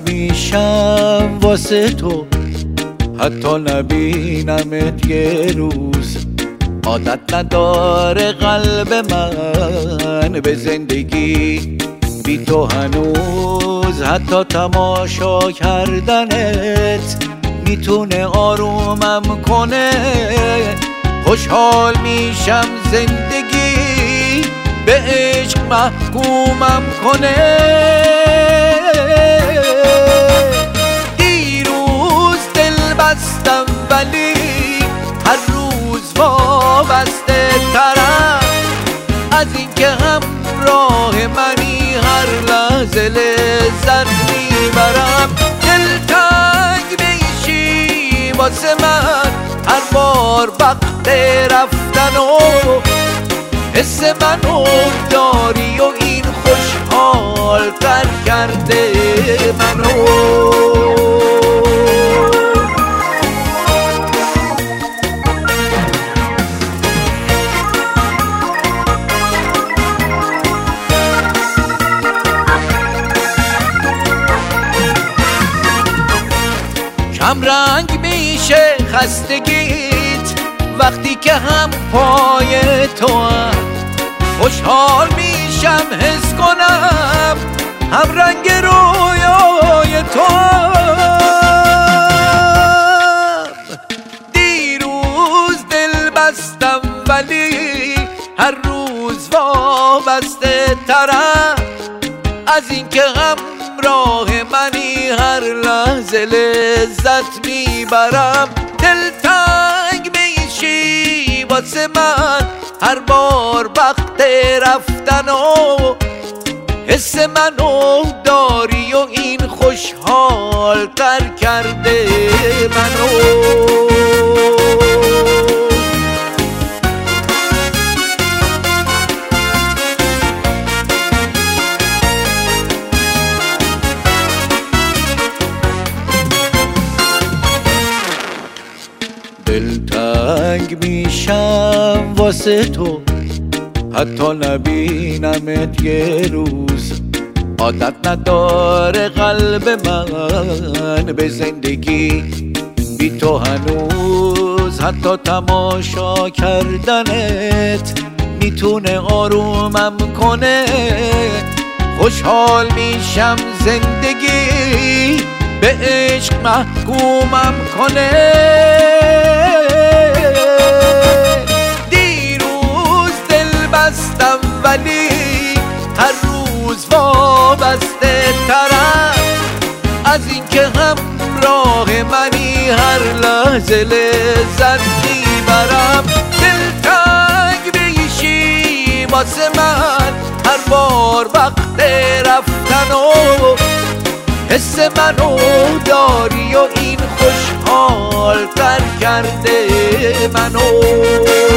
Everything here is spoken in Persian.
کمرنگ میشم واسه تو، حتی نبینمت یه روز. عادت نداره قلب من به زندگی بی تو هنوز، حتی تماشا کردنت میتونه آرومم کنه. خوشحال میشم زندگی به عشق محکومم کنه. دیروز دل بستم ولی هر روز وابسته ترم از اینکه همراه منی، هر لحظه لذت میبرم. دلتنگ میشی واسه من هر بار وقت رفتن و حس منو داری و این خوشحال تر کرده منو. کمرنگ میشه خستگیت وقتی که هم پای تو هم. خوشحال میشم حس کنم هم رنگ رویای تو هم. دیروز دل بستم ولی هر روز وابسته ترم از اینکه همراه منی، هر لحظه لذت میبرم. دلتنگ میشی واسه من هر بار وقت رفتن و حس منو داری و این خوشحال تر کرده منو. دلتنگ میشم واسه تو، حتی نبینمت یه روز. عادت نداره قلب من به زندگی بی تو هنوز، حتی تماشا کردنت میتونه آرومم کنه. خوشحال میشم زندگی به عشق محکومم کنه. دیروز دل بستم ولی هر روز وابسته ترم از اینکه همراه منی، هر لحظه لذت میبرم. دلتنگ میشی واسه من هر بار وقت رفتن و حس منو داری و این خوشحال تر کرده منو.